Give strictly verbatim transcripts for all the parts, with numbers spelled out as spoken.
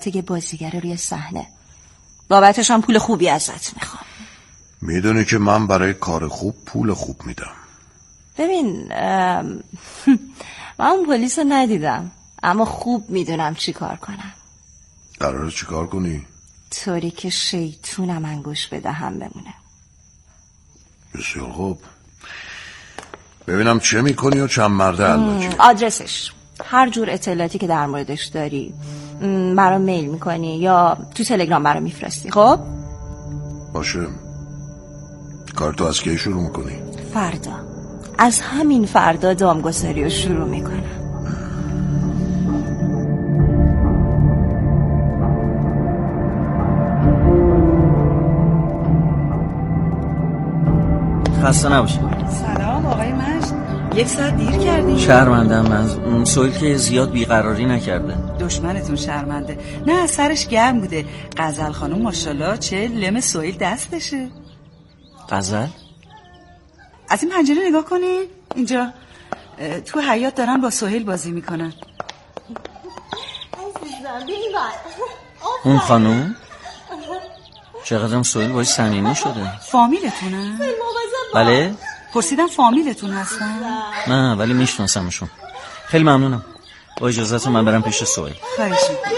دیگه بازیگر روی صحنه. بابتش هم پول خوبی ازت میخوام. میدونی که من برای کار خوب پول خوب میدم. ببین من اون پلیس رو ندیدم، اما خوب میدونم چی کار کنم. قراره چی کار کنی؟ طوری که شیطونم انگوش به دهن بمونه. بسیار خوب. ببینم چه میکنی و چند مرده علمکی. آدرسش، هر جور اطلاعاتی که در موردش داری برام میل میکنی یا تو تلگرام برام میفرستی. خب باشه. کار تو از کی شروع میکنی؟ فردا. از همین فردا دامگذاری رو شروع میکنم. خسته نباشی. سلام آقای مجد، یک ساعت دیر کردی. شرمندم من. سویل که زیاد بیقراری نکرده. دشمنتون شرمنده؟ نه سرش گرم بوده. غزل خانم ماشاءالله چه لم سویل دستشه. غزل؟ از این پنجره نگاه کنین. اینجا تو حیاط دارن با سهیل بازی میکنن. اون خانم؟ چقدرم سهیل باید صمیمی شده. فامیلتونن؟ بله؟ پرسیدم فامیلتون هستن؟ نه ولی میشناسمشون. خیلی ممنونم. با اجازهتون من برم پیش سهیل. خواهش میکنم.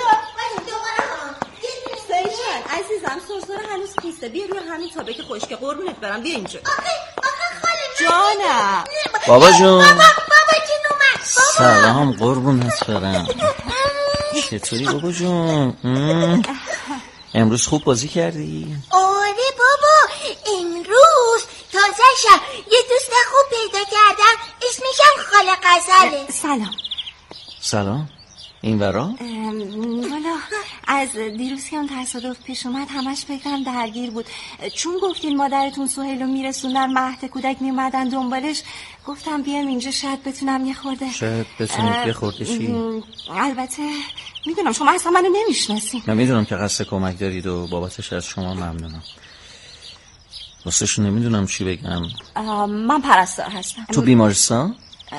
سهیل جان عزیزم سرسره هنوز خیسته. بیا روی همین تابک خشک قربونت برم. بیا اینجا. جانم. بابا جون. بابا بابا جون اومد. سلام قربونت برم. چطوری بابا جون؟ امروز خوب بازی کردی؟ آره بابا امروز تازه شب یه دوست خوب پیدا کردم اسمشم خاله غزله. سلام. سلام. این ورا؟ والا از دیروز که اون تصادف پیش اومد همش فکرم درگیر بود. چون گفتین مادرتون سهیل رو میرسوندن مهد کودک میومدن دنبالش، گفتم بیام اینجا شاید بتونم یه خورده. شاید بتونید یه خورده چی؟ البته میدونم شما اصلا منو نمیشناسین. من میدونم که قصد کمک دارید و بابتش از شما ممنونم. واسهش نمیدونم چی بگم. من پرستار هستم. تو بیمارستان؟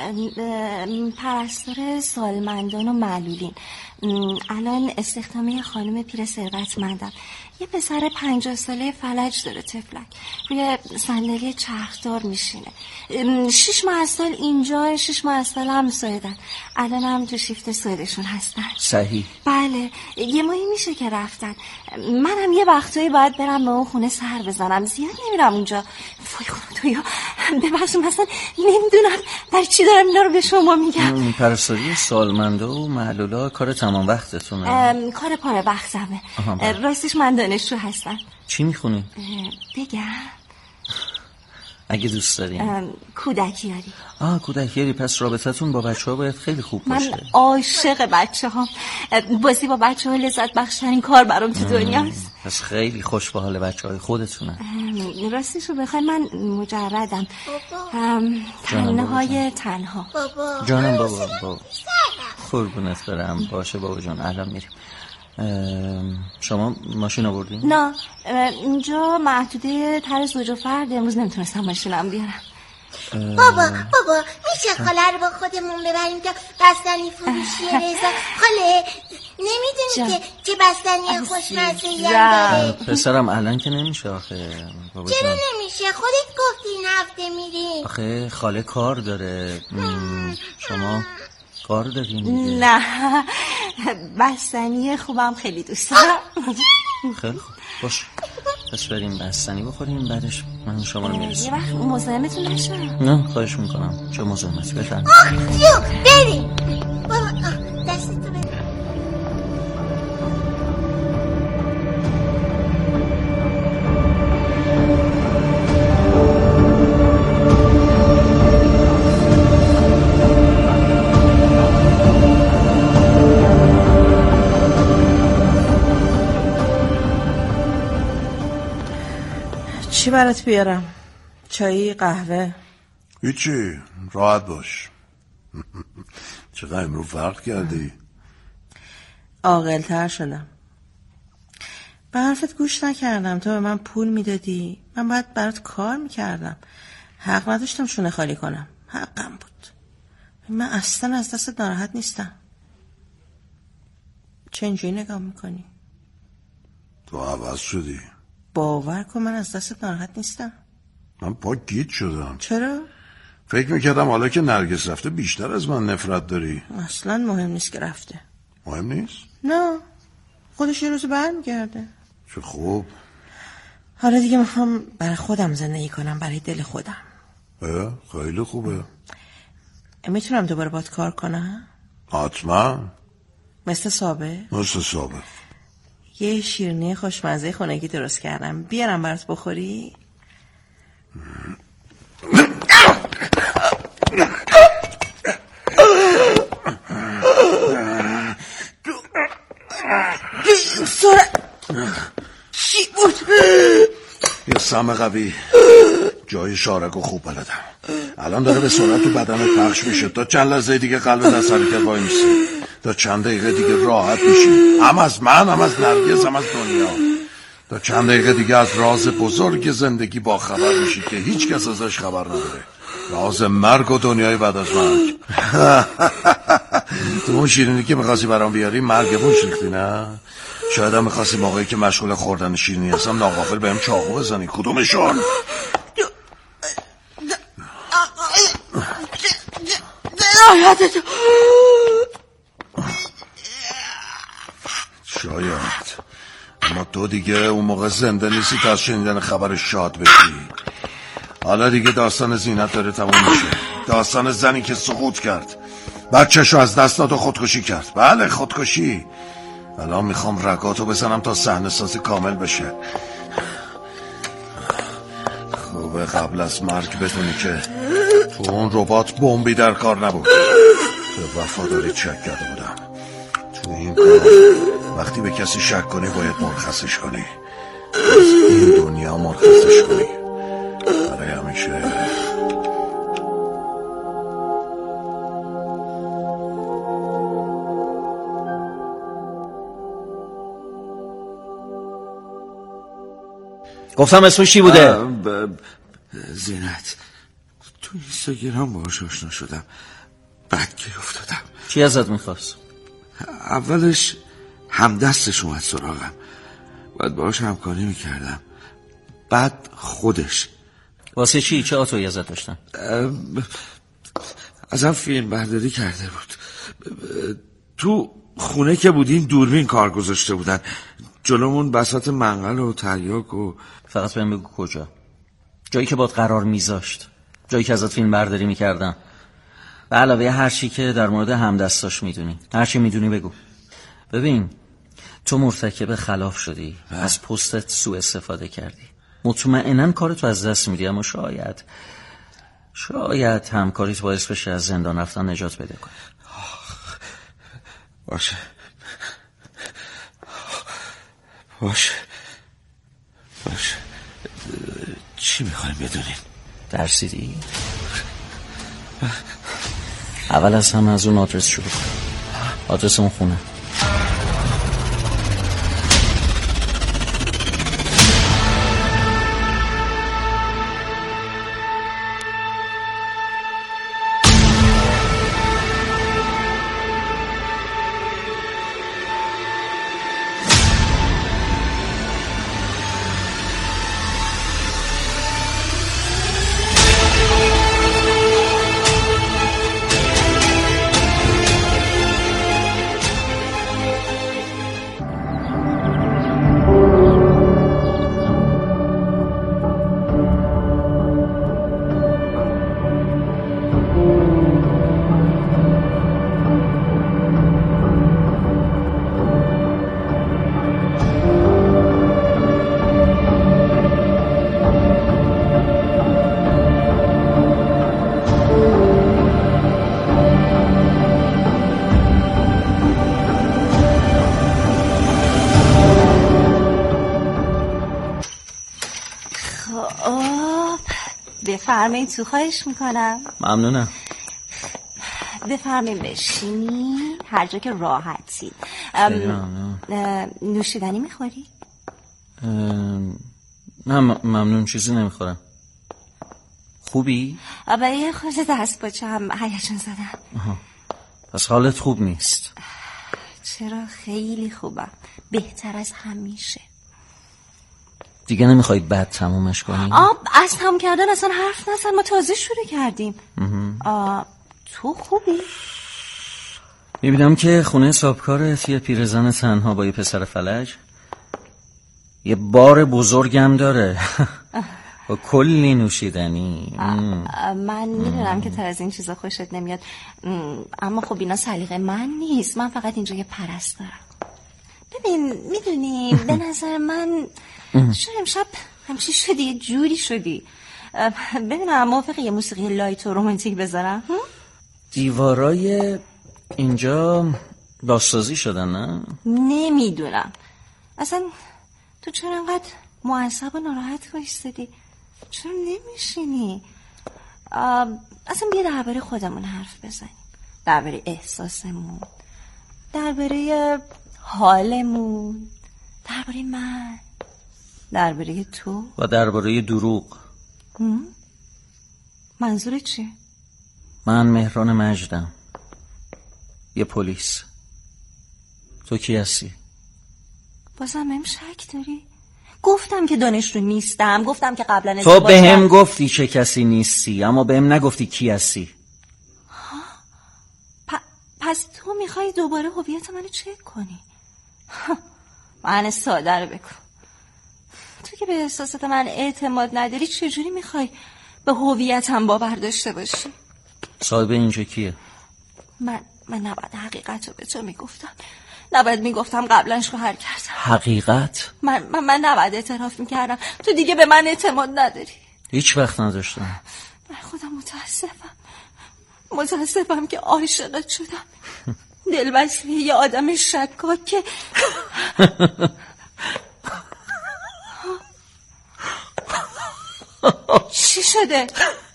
پرستار سالمندان و معلولین. الان استخدامی خانم پیر ثروتمندم. یه پسر پنجاه ساله فلج داره تفلک. روی صندلی چرخدار میشینه. شش ماه از سال اینجا، شش ماه از سال هم سویدن. الان هم تو شیفت سویدشون هستن. صحیح. بله یه ماهی میشه که رفتن. منم یه وقتایی باید برم به اون خونه سر بزنم. زیاد نمیرم اونجا. وای خدا تو یا ببخشم مثلا نمیدونم برای چی دارم اینا رو به شما میگم. پرستاری سالمنده و معلولا کار تمام وقتتونه؟ کار پاره وقتمه. راستش من دانشجو هستم. چی میخونی؟ بگم اگه دوست داریم. کودکیاری. آه کودکیاری. پس رابطتون با بچه ها باید خیلی خوب باشه. من عاشق بچه ها. بازی با بچه ها لذت بخشترین کار برام تو دنیاست. پس خیلی خوش به حال بچه های خودتونه. راستش رو بخوای من مجردم. تنه های تنها. بابا جانم بابا بابا قربونت برم. باشه بابا جان الان میریم. شما ماشین آوردین؟ نه اینجا محدوده تر زوج و فرد. امروز نمیتونستم ماشینم بیارم. بابا بابا میشه خاله رو با خودمون ببریم تا بستنی فروشی رضا؟ خاله نمیدونی که چه بستنی خوشمزه‌ای داره؟ پسرم الان که نمیشه آخه بابا. چرا نمیشه؟ خودت گفتی این هفته میری. آخه خاله کار داره. شما کار دارین دیگه. نه بستنی خوبم خیلی دوست دارم. خیلی خوب باش پس بریم بستنی بخوریم بعدش من شما رو میرسیم. یه وقت مزاحمتون نشم. نه خواهش میکنم. چه مزاحمتی بفرمایید. آخ جو بریم. بابا دستتو بده. چی برات بیارم؟ چایی، قهوه؟ هیچی راحت باش. چقدر امروز فرق کردی؟ عاقل‌تر شدم. به حرفت گوش نکردم. تو به من پول میدادی من باید برات کار میکردم. حق نداشتم شونه خالی کنم. حقم بود. من اصلا از دست ناراحت نیستم. چه اینجوری نگاه میکنی؟ تو عوض شدی. باور کن من از دستت ناراحت نیستم. من پا گیج شدم. چرا؟ فکر میکردم حالا که نرگس رفته بیشتر از من نفرت داری. اصلا مهم نیست که رفته. مهم نیست؟ نه، خودش یه روز برمیگرده. چه خوب. حالا دیگه میخوام برای خودم زندگی کنم، برای دل خودم. اه خیلی خوبه. میتونم دوباره باید کار کنم؟ حتما. مثل سابق؟ مثل سابق. یه شیرینی خوشمزه خونگی درست کردم، بیارم برات بخوری؟ چی بود؟ یه سم قوی. جای شارکو خوب بلدم. الان داره به سرعت تو بدنت پخش میشه. تا چند لحظه دیگه قلبت از حرکت وای میسی. تا چند دقیقه دیگه راحت میشی. هم از من، هم از نرگس، هم از دنیا. تا چند دقیقه دیگه از راز بزرگ زندگی با خبر میشی که هیچ کس ازش خبر نداره. راز مرگ و دنیای بعد از مرگ. تو اون شیرینی که میخواستی برام بیاری مرگمون ریختی نه؟ شاید هم میخواستی موقعی که مشغول خوردن شیرینی هستم ناغافل بهم چاقو بزنی. کدومشون؟ شاید. اما تو دیگه اون موقع زنده نیستی تا از شنیدن خبر شاد بشی. حالا دیگه داستان زینت داره تموم میشه. داستان زنی که سقوط کرد، بچه‌شو از دست داد و خودکشی کرد. بله خودکشی. الان میخوام رگاتو بزنم تا صحنه سازی کامل بشه. خوبه قبل از مرگ بدونی که تو اون ربات بمبی در کار نبود. به وفاداری شک کرده بودم. تو این کار وقتی به کسی شک کنی باید مرخصش کنی. از این دنیا مرخصش کنی برای همیشه. گفتم اسمش چی بوده؟ زینت. تو اینستاگرام باهاش آشنا شدم، بعد گیر افتادم. چی ازت میخواست؟ اولش همدستش اومد سراغم، بعد باهاش همکاری میکردم، بعد خودش. واسه چی؟ چه آتویی ازت داشتن؟ ازم فیلم برداری کرده بود. تو خونه که بودین دوربین کار گذاشته بودن جلومون، بساط منقل و تریاک و... فقط بهم بگو کجا؟ جایی که باد قرار میذاشت، جایی که ازت فیلم برداری میکردم، به علاوه هر چی که در مورد همدستاش میدونی. هر چی میدونی بگو. ببین تو مرتکب خلاف شدی، از پستت سوء استفاده کردی، مطمئناً کارتو از دست میدی، اما شاید شاید همکاریت باعث بشه از زندان رفتن نجات پیدا کنی. باشه باشه باشه. چی میخوایم بدونین؟ درسیدی؟ اول از همه از اون آدرس شروع کن. آدرس اون خونه. بفرمایید تو، خواهش میکنم. ممنونم. بفرمایید بشینی هر جا که راحتی. نوشیدنی میخوری؟ نه ممنون، چیزی نمیخورم. خوبی؟ آبا یه خورده دست باچه هم هیجان زدم. پس حالت خوب نیست. چرا خیلی خوبم، بهتر از همیشه. دیگه نمیخوای بد تمومش کنی؟ آب از تموم کردن اصلا حرف نزن، ما تازه شروع کردیم. آه، تو خوبی؟ میبینم که خونه حسابکارت یه پیرزن تنها با یه پسر فلج، یه بار بزرگم داره و کلی نوشیدنی. من میدونم که تا از این چیزا خوشت نمیاد، اما خب اینا سلیقه من نیست. من فقط اینجا یه پرستارم. ببین میدونی به نظر من شاید امشب همچی شدی، یه جوری شدی. ببینم موافقی یه موسیقی لایت و رومانتیک بذارم؟ دیوارای اینجا بازسازی شدن نه؟ نمیدونم اصلا تو چرا انقدر معصب و ناراحت بایستدی؟ چرا نمیشینی؟ اصلا بیا درباره خودمون حرف بزنیم، درباره احساسمون، درباره حالمون، درباره من، درباره تو و درباره دروغ. منظور چیه؟ من مهران مجدم، یه پلیس. تو کی هستی؟ بازم هم شک داری؟ گفتم که دانشجو نیستم، گفتم که قبلا تو به هم گفتی چه کسی نیستی، اما به هم نگفتی کی هستی. پ... پس تو میخوای دوباره هویت منو چک کنی؟ من ساده رو بکن. تو که به احساسات من اعتماد نداری، چجوری میخوای به هویتم باور داشته باشی؟ صاحب اینجا کیه؟ من من نباید حقیقت رو به تو میگفتم، نباید میگفتم قبلا شوهر کردم. حقیقت؟ من من, من نباید اعتراف میکردم. تو دیگه به من اعتماد نداری. هیچ وقت نداشتم. من خودم متاسفم متاسفم که عاشقت شدم. دلبسته یه آدم شکاک که چی شده؟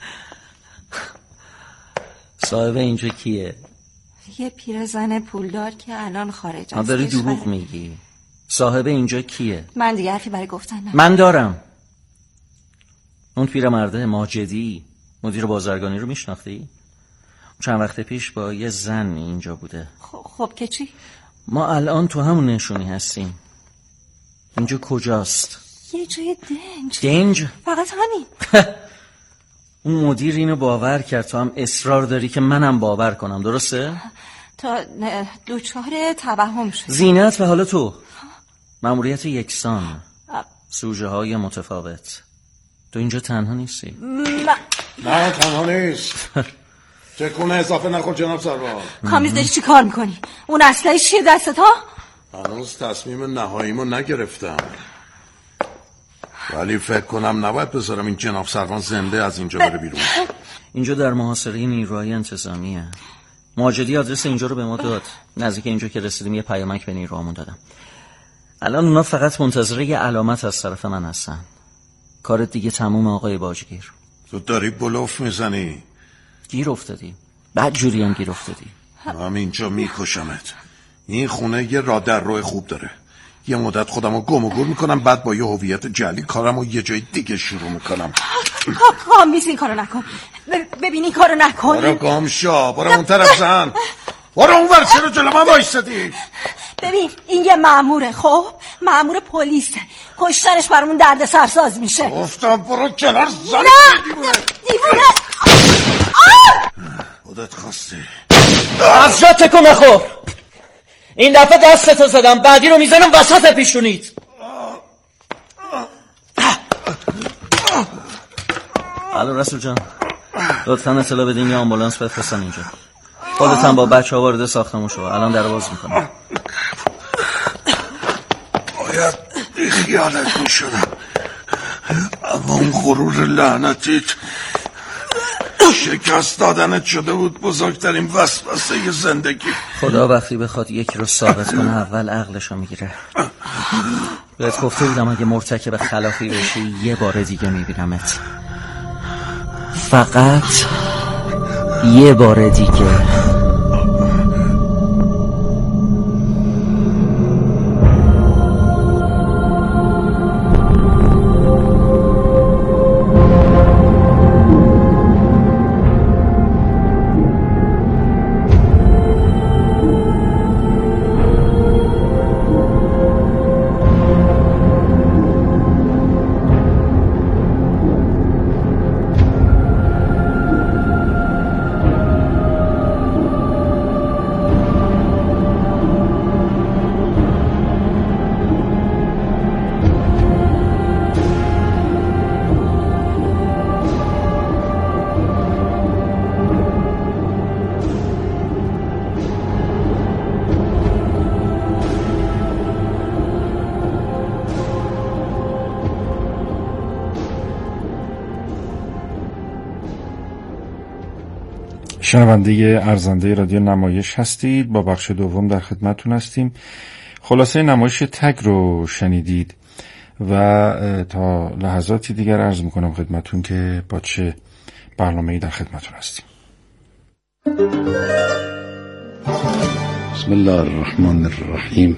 صاحب اینجا کیه؟ یه پیرزن پولدار که الان خارج از داری دروغ میگی. صاحب اینجا کیه؟ من دیگه حرفی برای گفتن ندارم. من دارم. اون پیرمرده ماجدی مدیر بازرگانی رو میشناختی؟ چند وقت پیش با یه زن اینجا بوده. خب, خب که چی؟ ما الان تو همون نشونی هستیم. اینجا کجاست؟ یه جای دنج. دنج؟ فقط همین. اون مدیر اینو باور کرد، تو هم اصرار داری که منم باور کنم، درسته؟ تا دوچار توهم شد. زینت و حالا تو مأموریت یکسان، سوژه های متفاوت. تو اینجا تنها نیستی؟ من... نه تنها نیست. تکونه اضافه نخور جناب سروان. کامیز داری چی کار میکنی؟ اون اسلحه چیه دستت ها؟ هنوز تصمیم نهاییمو نگرفتم، ولی فکر کنم نباید بذارم این جناب سروان زنده از اینجا بره بیرون. اینجا در محاصره نیروهای انتظامیه. ماجدی آدرس اینجا رو به ما داد. نزدیک اینجا که رسیدیم یه پیامک به نیروهامون دادم. الان اونا فقط منتظر یه علامت از طرف من هستن. کارت دیگه تموم آقای باجگیر. تو داری بلوف میزنی. گیر افتادی. بعد جوری هم گیر افتادی. من اینجا میکشمت. این خونه یه راه در روی خوب داره. یه مدت خودم رو گم و گور میکنم، بعد با یه هویت جعلی کارم رو یه جای دیگه شروع میکنم. کامیز این کارو نکن. ببین این کارو نکن. برو گم شو، برو اون طرف زن. برو اون ور، چرا جلو من وایستدی؟ ببین این یه مأموره، خب مأمور پلیسه، کشتنش برامون درد سرساز میشه. گفتم برو کنار زن. نه دیوونه دیوونه. خودت خواستی. از جا تکون نخور. این دفعه دستتو زدم، بعدی رو میزنم وسط پیشونیت. الو رسول جان، لطفا اطلاع بدین یه آمبولانس بفرستن اینجا. خودت هم با بچه ها وارد ساختمون شو، الان در باز میکنم. باید بی خیالت میشدم، اما اون غرور لعنتیت شکست دادنت شده بود بزرگترین وسوسه زندگی. خدا وقتی بخواد یکی رو ثابت کنه اول عقلشو میگیره. بهت گفته بودم اگه مرتکب خلافی بشی یه بار دیگه میبینمت، فقط یه بار دیگه. شنونده ارزنده رادیو نمایش هستید. با بخش دوم در خدمتتون هستیم. خلاصه نمایش تگ رو شنیدید و تا لحظاتی دیگر عرض میکنم خدمتتون که با چه برنامه‌ای در خدمتتون هستیم. بسم الله الرحمن الرحیم.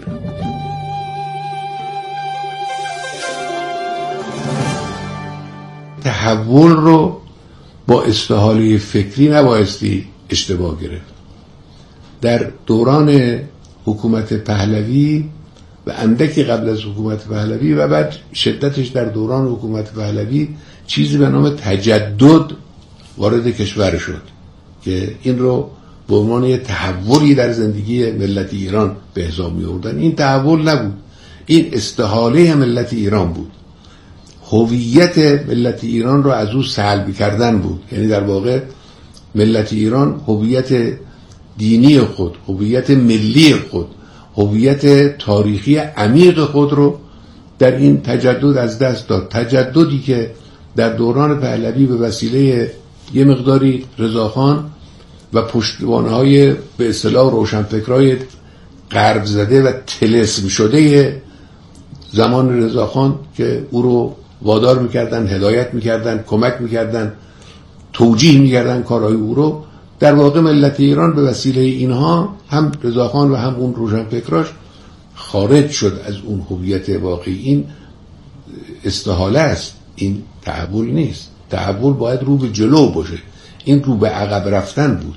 تحول رو با استحاله فکری نبایستی اشتباه گرفت. در دوران حکومت پهلوی و اندکی قبل از حکومت پهلوی و بعد شدتش در دوران حکومت پهلوی چیزی به نام تجدد وارد کشور شد که این رو به عنوان یه تحولی در زندگی ملت ایران به حساب می آوردن. این تحول نبود، این استحاله ملت ایران بود. هویت ملت ایران رو از او سلب کردن بود. یعنی در واقع ملت ایران هویت دینی خود، هویت ملی خود، هویت تاریخی عمیق خود رو در این تجدد از دست داد. تجددی که در دوران پهلوی به وسیله یه مقداری رضاخان و پشتوانه‌های به اصطلاح روشنفکرای غرب زده و طلسم شده زمان رضاخان که او رو وادار میکردن، هدایت میکردن، کمک میکردن، توجیه میکردن کارهای او رو، در واقع ملت ایران به وسیله اینها هم رضاخان و هم اون روشنفکراش خارج شد از اون هویت واقعی. این استحاله است، این تحول نیست. تحول باید رو به جلو باشه، این رو به عقب رفتن بود.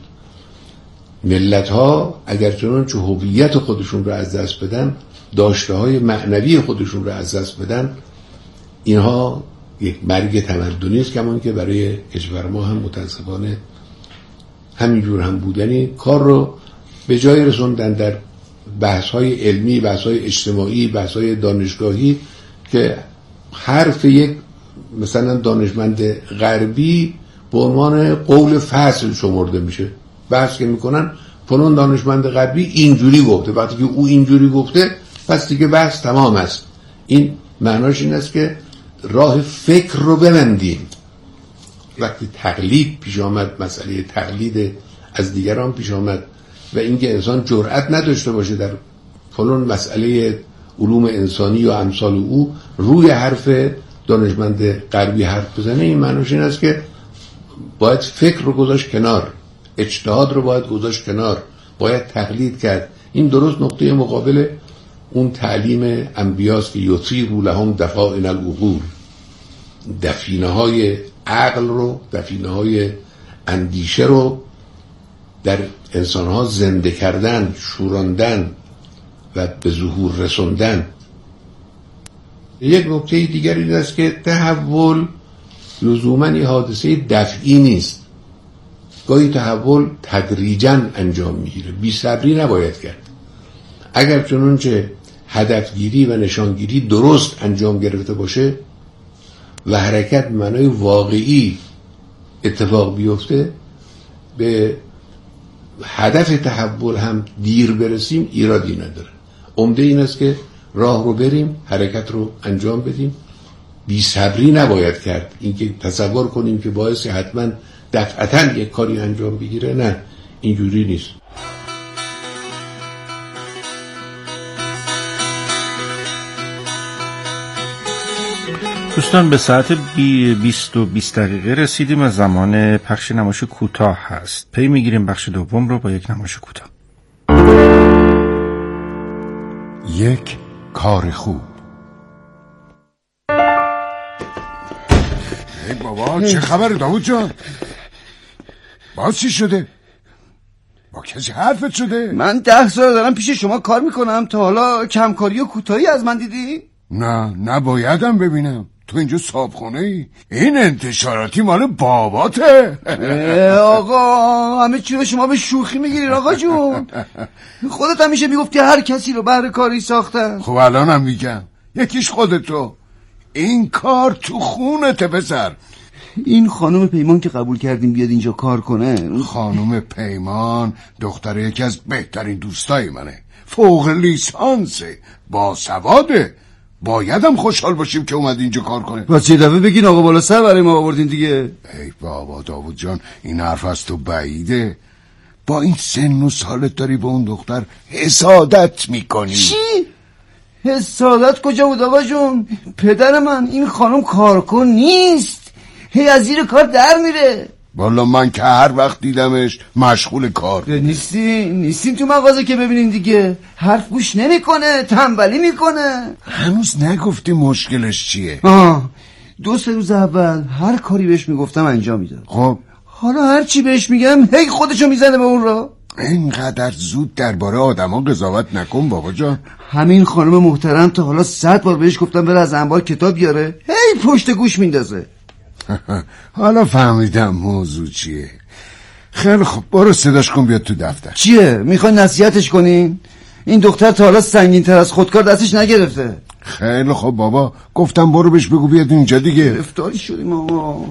ملت ها اگر چنانچه هویت خودشون رو از دست بدن، داشته های معنوی خودشون رو از دست بدن، اینها یک مرگ تمدنی است، کمان که برای کشور ما هم متاسفانه همینجور هم بودنی کار رو به جای رسوندن در بحث های علمی، بحث های اجتماعی، بحث های دانشگاهی که حرف یک مثلا دانشمند غربی به عنوان قول فصل شمرده میشه. بحث که میکنن فلان دانشمند غربی اینجوری گفته، وقتی که او اینجوری گفته پس دیگه بحث تمام است. این معناش این است که راه فکر رو ببندیم. وقتی تقلید پیش آمد، مسئله تقلید از دیگران پیش آمد و اینکه انسان جرأت نداشته باشه در فلان مسئله علوم انسانی یا امثال او روی حرف دانشمند غربی حرف بزنه، این معناش این است که باید فکر رو گذاشت کنار، اجتهاد رو باید گذاشت کنار، باید تقلید کرد. این درست نقطه مقابل اون تعلیم انبیاست که یطیروا لهم دفائن العقول، دفینه های عقل رو، دفینه های اندیشه رو در انسان ها زنده کردن، شوراندن و به ظهور رسوندن. یک نکته دیگر این است که تحول لزوماً یه حادثه دفعی نیست. گاهی تحول تدریجاً انجام میگیره، بی صبری نباید کرد. اگر چنانچه هدفگیری و نشانگیری درست انجام گرفته باشه و حرکت معنای واقعی اتفاق بیفته، به هدف تحول هم دیر برسیم ایرادی نداره. عمده این است که راه رو بریم، حرکت رو انجام بدیم. بی صبری نباید کرد. اینکه تصور کنیم که باعث حتما دفعتاً یک کاری انجام بگیره، نه، اینجوری نیست. دوستان به ساعت بیست و بیست دقیقه رسیدیم و زمان پخش نمایش کوتاه هست. پی میگیریم بخش دوم رو با یک نمایش کوتاه. یک کار خوب. ای بابا چه خبر داوود جان؟ باز چی شده؟ با کسی حرفت شده؟ من ده سال دارم پیش شما کار میکنم، تا حالا کمکاری و کوتاهی از من دیدی؟ نه نبایدم ببینم. تو اینجا صابخونه ای؟ این انتشاراتی مال باباته. آقا همه چی رو شما به شوخی میگیرین آقا جون. خودت همیشه میگفتی هر کسی رو بهر کاری ساختن. خب الانم میگم یکیش خودتو. این کار تو خونته پسر. این خانم پیمان که قبول کردیم بیاد اینجا کار کنه. خانم پیمان دختر یکی از بهترین دوستای منه، فوق لیسانسه، با سواده، بایدم خوشحال باشیم که اومد اینجا کار کنه. واسه یه دفعه بگین آقا بالا سر برای ما آوردین دیگه. ای بابا داوود جان، این حرف از تو بعیده. با این سن و سالت داری به اون دختر حسادت میکنی. چی؟ حسادت کجا بود آقا جون؟ پدر من این خانم کارکن نیست، هی از زیر کار در میره. والا من که هر وقت دیدمش مشغول کار. نیستی نیستین تو مغازه که ببینین دیگه، حرف گوش نمیکنه، تنبلی میکنه. هنوز نگفتی مشکلش چیه؟ آه دو سه روز اول هر کاری بهش میگفتم انجام میداد. خب حالا هر چی بهش میگم هی خودشو میزنه به اون را. اینقدر زود درباره آدما قضاوت نکن بابا جان. همین خانم محترم تا حالا صد بار بهش گفتم بره از انبار کتاب بیاره، هی پشت گوش میندازه. حالا فهمیدم موضوع چیه. خیلی خب برو صداش کن بیاد تو دفتر. چیه؟ میخوای نصیحتش کنین؟ این دختر تا حالا سنگین تر از خودکار دستش نگرفته. خیلی خب بابا، گفتم برو بهش بگو بیاد اینجا دیگه. گرفتاری شدیم آقا.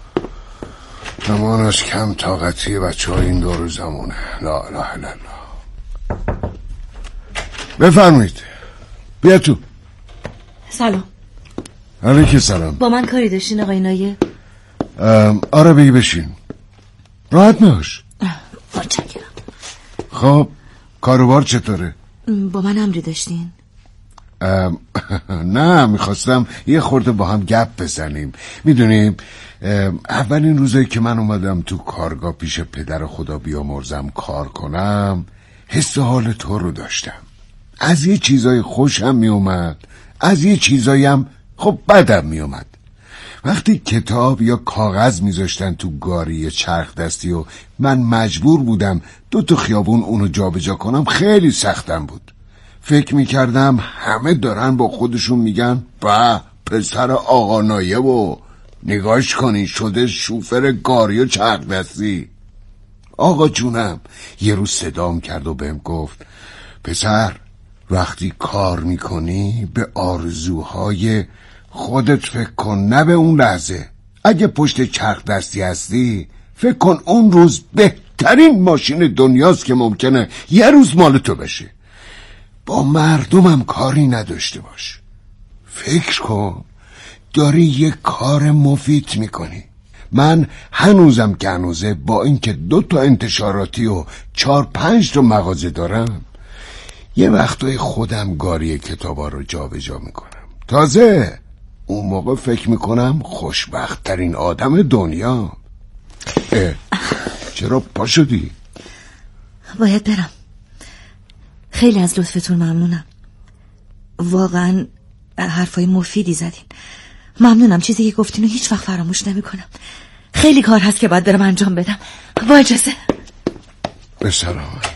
زمانش کم طاقتی بچه ها این دور زمونه. لا اله الا الله. بفرمایید بیا تو. سلام. علیکم سلام. با من کاری داشتین آقای نایه؟ آره بگی بشین، راحت نباش. متشکرم. خب کاروبار چطوره؟ با من امری داشتین؟ نه میخواستم یه خورده با هم گپ بزنیم. میدونیم اولین روزایی که من اومدم تو کارگاه پیش پدر خدا بیامرزم کار کنم، حس حال تو رو داشتم. از یه چیزای خوشم میومد، از یه چیزایی هم خب بدم میومد. وقتی کتاب یا کاغذ میذاشتن تو گاری چرخ دستی و من مجبور بودم دو تا خیابون اونو جابجا کنم، خیلی سختم بود. فکر میکردم همه دارن با خودشون میگن با پسر آقا نایه و نگاش کنی شده شوفر گاری و چرخ دستی. آقا جونم یه روز صدام کرد و بهم گفت پسر وقتی کار میکنی به آرزوهای خودت فکر کن، نه به اون لحظه. اگه پشت چرخ دستی هستی فکر کن اون روز بهترین ماشین دنیاست که ممکنه یه روز مال تو بشه. با مردمم کاری نداشته باش. فکر کن داری یه کار مفید میکنی. من هنوزم که هنوزه با اینکه دو تا انتشاراتی و چار پنج تا مغازه دارم، یه وقتای خودم گاری کتابا رو جا به جا میکنم. تازه اون موقع فکر میکنم خوشبخت ترین آدم دنیا. اه چرا پا شدی؟ باید برم. خیلی از لطفتون ممنونم. واقعا حرفای مفیدی زدین. ممنونم. چیزی که گفتین رو هیچ وقت فراموش نمی کنم. خیلی کار هست که باید برم انجام بدم. با اجازه. به سلامت.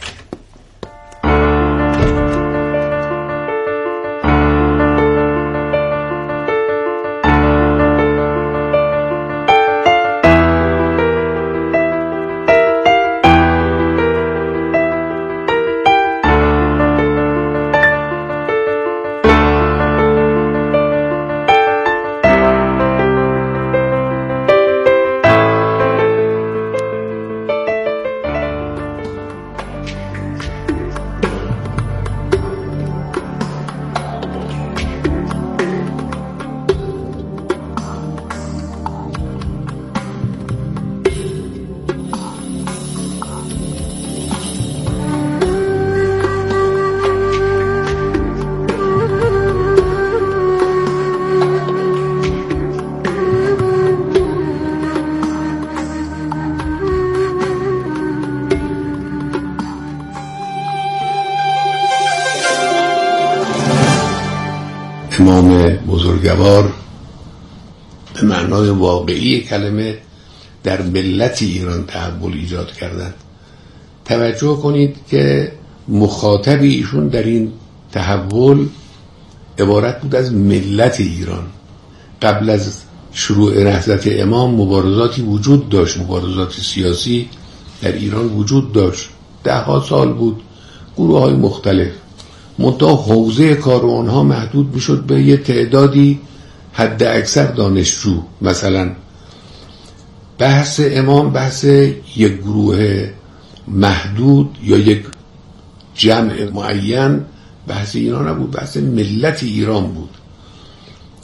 امام بزرگوار به معنای واقعی کلمه در ملت ایران تحول ایجاد کردند. توجه کنید که مخاطب ایشون در این تحول عبارت بود از ملت ایران. قبل از شروع نهضت امام مبارزاتی وجود داشت، مبارزات سیاسی در ایران وجود داشت، ده ها سال بود، گروه های مختلف. منتها حوزه کار آنها محدود میشد به یه تعدادی حد اکثر دانشجو. مثلا بحث امام بحث یک گروه محدود یا یک جمع معین، بحث اینا نبود، بحث ملت ایران بود.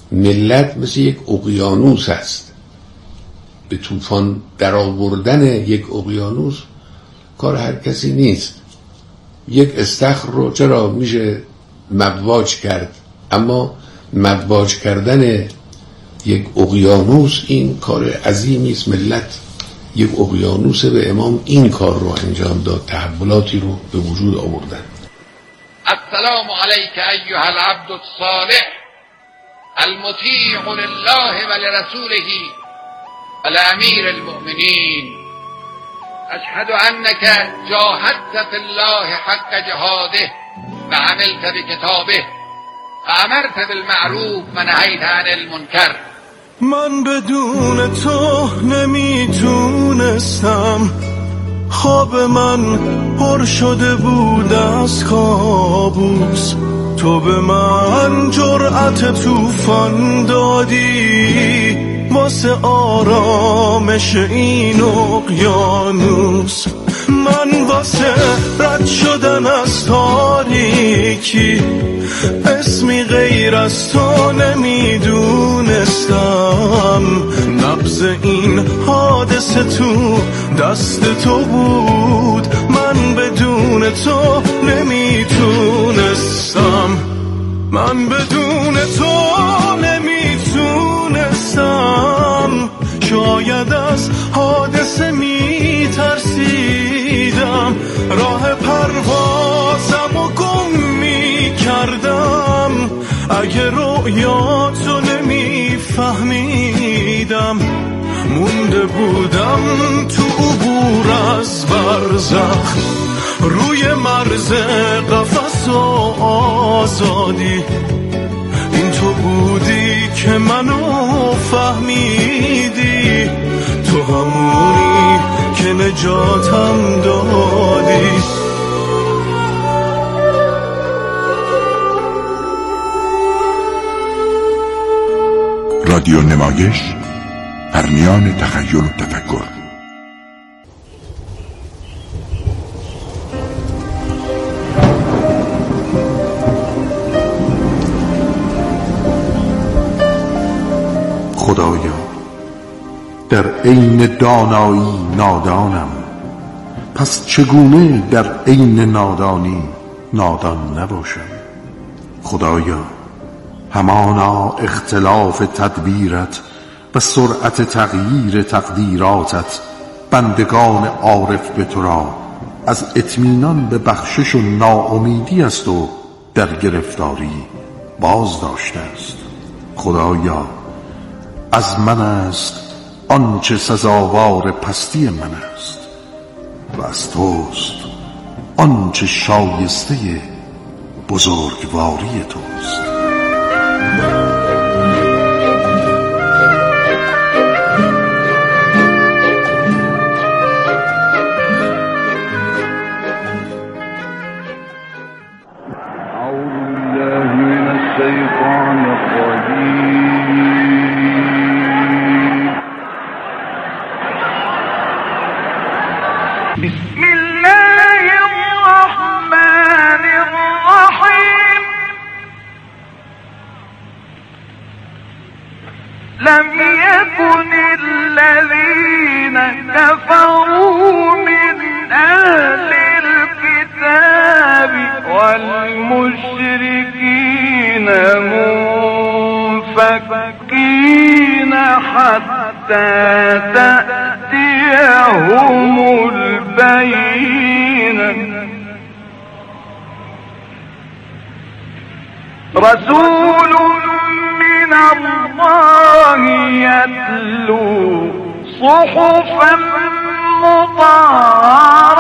ملت مثل یک اقیانوس هست. به طوفان در آوردن یک اقیانوس کار هر کسی نیست. یک استخر رو چرا میشه مواج کرد، اما مواج کردن یک اقیانوس این کار عظیمی است. ملت یک اقیانوس، به امام این کار رو انجام داد، تحولاتی رو به وجود آوردن. السلام علیک ایها العبد الصالح المطیع لله و لرسوله و لامیر المؤمنین، اشهد انک جاهدت فی الله حق جهاده و عملت بکتابه و امرت بالمعروف و نهیت عن المنکر. من بدون تو نمیتونستم، خواب من پر شده بود از کابوس. تو به من جرأت طوفان دادی واسه آرامش این اقیانوس. من واسه رد شدن از تاریکی اسمی غیر از تو نمیدونستم. نبض این حادثه تو دست تو بود، من بدون تو نمیتونستم. من بدون تو نمیتونستم. شاید از حادثه میترسیدم، راه پروازم و گم میکردم. اگه رویاتو نمیفهمیدم، مونده بودم تو عبور از برزخ، روی مرز قفس و آزادی. این تو بودی که منو فهمیدی، تو همونی که نجاتم دادی. رادیو نمایش، پرمیان تخیل و تفکر. خدایا در عین دانایی نادانم، پس چگونه در عین نادانی نادان نباشم؟ خدایا همانا اختلاف تدبیرت و سرعت تغییر تقدیراتت بندگان عارف به تو را از اطمینان به بخشش و ناامیدی است و در گرفتاری باز داشته است. خدایا از من است آنچه سزاوار پستی من است و از توست آنچه شایسته بزرگواری توست. بسم الله الرحمن الرحيم. لم يكن الذين كفروا من أهل الكتاب والمشركين منفكين حتى تأتيهم البينة. رسول من الله يتلو صحفا مطهرة